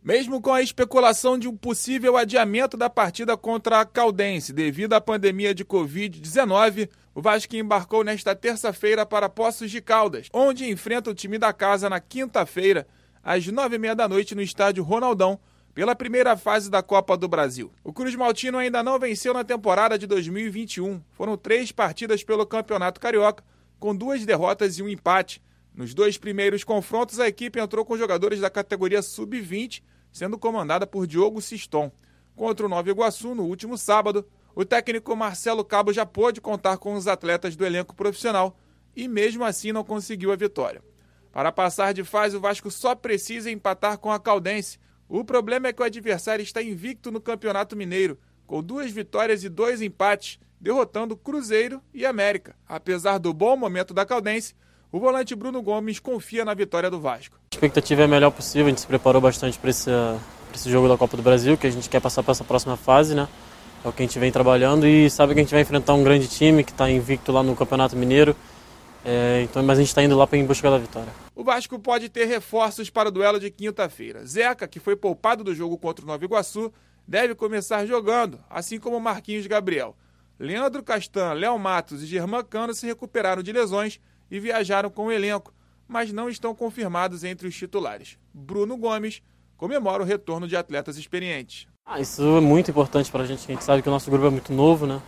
Mesmo com a especulação de um possível adiamento da partida contra a Caldense devido à pandemia de Covid-19, o Vasco embarcou nesta terça-feira para Poços de Caldas, onde enfrenta o time da casa na quinta-feira, às 9h30 da noite, no estádio Ronaldão, pela primeira fase da Copa do Brasil. O Cruz Maltino ainda não venceu na temporada de 2021. Foram 3 partidas pelo Campeonato Carioca, com 2 derrotas e um empate. Nos 2 primeiros confrontos, a equipe entrou com jogadores da categoria Sub-20, sendo comandada por Diogo Siston. Contra o Nova Iguaçu, no último sábado, o técnico Marcelo Cabo já pôde contar com os atletas do elenco profissional e mesmo assim não conseguiu a vitória. Para passar de fase, o Vasco só precisa empatar com a Caldense. O problema é que o adversário está invicto no Campeonato Mineiro, com 2 vitórias e 2 empates, derrotando Cruzeiro e América. Apesar do bom momento da Caldense, o volante Bruno Gomes confia na vitória do Vasco. A expectativa é a melhor possível, a gente se preparou bastante para esse jogo da Copa do Brasil, que a gente quer passar para essa próxima fase, né? É o que a gente vem trabalhando e sabe que a gente vai enfrentar um grande time que está invicto lá no Campeonato Mineiro, mas a gente está indo lá para em busca da vitória. O Vasco pode ter reforços para o duelo de quinta-feira. Zeca, que foi poupado do jogo contra o Nova Iguaçu, deve começar jogando, assim como Marquinhos Gabriel. Leandro Castan, Léo Matos e Germán Cano se recuperaram de lesões e viajaram com o elenco, mas não estão confirmados entre os titulares. Bruno Gomes comemora o retorno de atletas experientes. Isso é muito importante para a gente sabe que o nosso grupo é muito novo, né?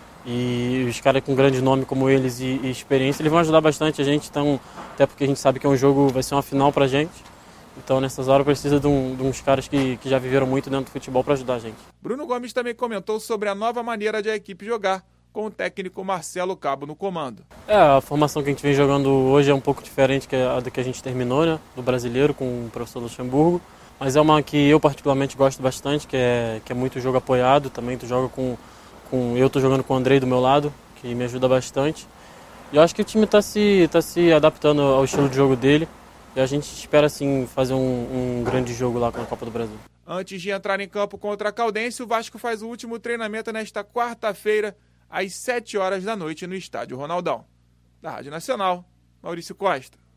E os caras com grande nome como eles e experiência, eles vão ajudar bastante a gente, então, até porque a gente sabe que é um jogo, vai ser uma final para a gente. Então, nessas horas, precisa de uns caras que já viveram muito dentro do futebol para ajudar a gente. Bruno Gomes também comentou sobre a nova maneira de a equipe jogar, com o técnico Marcelo Cabo no comando. A formação que a gente vem jogando hoje é um pouco diferente da que a gente terminou, né, do brasileiro, com o professor Luxemburgo. Mas é uma que eu particularmente gosto bastante, que é muito jogo apoiado. Também tu joga eu estou jogando com o Andrei do meu lado, que me ajuda bastante. E eu acho que o time está se adaptando ao estilo de jogo dele. E a gente espera, assim, fazer um grande jogo lá com a Copa do Brasil. Antes de entrar em campo contra a Caldense, o Vasco faz o último treinamento nesta quarta-feira, às 7h da noite, no estádio Ronaldão. Da Rádio Nacional, Maurício Costa.